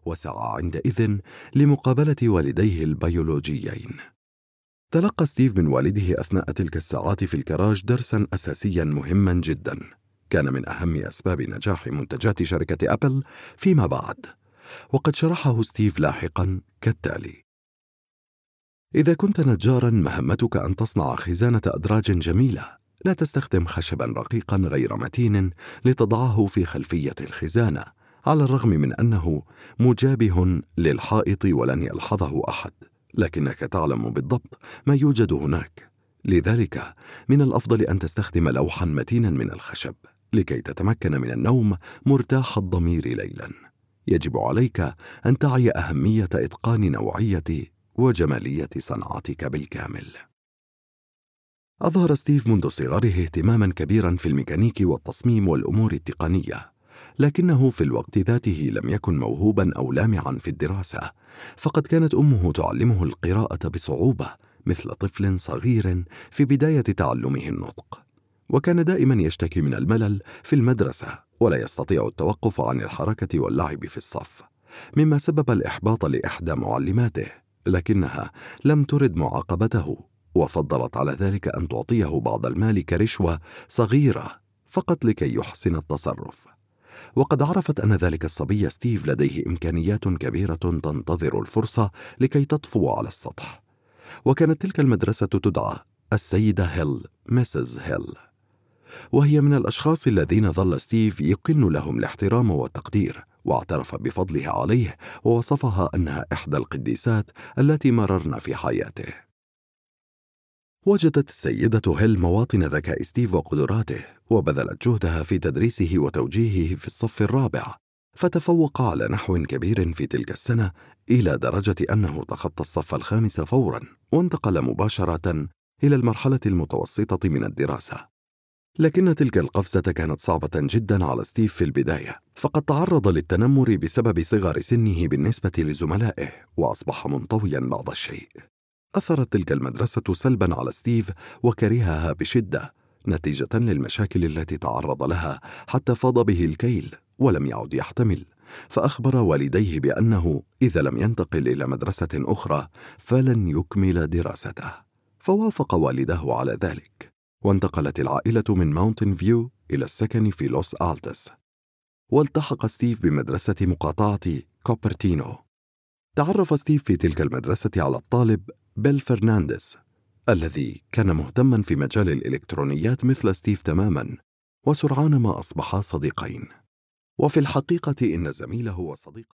وسعى عندئذ لمقابلة والديه البيولوجيين. تلقى ستيف من والده أثناء تلك الساعات في الكراج درساً أساسياً مهماً جداً، كان من أهم أسباب نجاح منتجات شركة أبل فيما بعد، وقد شرحه ستيف لاحقاً كالتالي: إذا كنت نجاراً مهمتك أن تصنع خزانة أدراج جميلة، لا تستخدم خشباً رقيقاً غير متين لتضعه في خلفية الخزانة، على الرغم من أنه مجابه للحائط ولن يلحظه أحد، لكنك تعلم بالضبط ما يوجد هناك. لذلك من الأفضل أن تستخدم لوحاً متيناً من الخشب لكي تتمكن من النوم مرتاح الضمير ليلاً. يجب عليك أن تعي أهمية إتقان نوعية وجمالية صنعتك بالكامل. أظهر ستيف منذ صغره اهتماماً كبيراً في الميكانيك والتصميم والأمور التقنية، لكنه في الوقت ذاته لم يكن موهوباً أو لامعاً في الدراسة، فقد كانت أمه تعلمه القراءة بصعوبة مثل طفل صغير في بداية تعلمه النطق، وكان دائماً يشتكي من الملل في المدرسة ولا يستطيع التوقف عن الحركة واللعب في الصف، مما سبب الإحباط لإحدى معلماته، لكنها لم ترد معاقبته وفضلت على ذلك أن تعطيه بعض المال كرشوة صغيرة فقط لكي يحسن التصرف. وقد عرفت أن ذلك الصبي ستيف لديه إمكانيات كبيرة تنتظر الفرصة لكي تطفو على السطح، وكانت تلك المدرسة تدعى السيدة هيل، مسز هيل، وهي من الأشخاص الذين ظل ستيف يكن لهم الاحترام والتقدير، واعترف بفضلها عليه ووصفها أنها إحدى القديسات التي مررن في حياته. وجدت السيدة هيل مواطن ذكاء ستيف وقدراته، وبذلت جهدها في تدريسه وتوجيهه في الصف الرابع، فتفوق على نحو كبير في تلك السنة إلى درجة أنه تخطى الصف الخامس فوراً، وانتقل مباشرة إلى المرحلة المتوسطة من الدراسة. لكن تلك القفزة كانت صعبة جداً على ستيف في البداية، فقد تعرض للتنمر بسبب صغر سنه بالنسبة لزملائه، وأصبح منطوياً بعض الشيء. أثرت تلك المدرسة سلباً على ستيف وكرهها بشدة نتيجة للمشاكل التي تعرض لها، حتى فاض به الكيل ولم يعد يحتمل، فأخبر والديه بأنه إذا لم ينتقل إلى مدرسة أخرى فلن يكمل دراسته، فوافق والداه على ذلك، وانتقلت العائلة من ماونتن فيو إلى السكن في لوس آلتس، والتحق ستيف بمدرسة مقاطعة كوبرتينو. تعرف ستيف في تلك المدرسة على الطالب بيل فرنانديز الذي كان مهتما في مجال الإلكترونيات مثل ستيف تماما، وسرعان ما أصبحا صديقين. وفي الحقيقة إن زميله وصديقه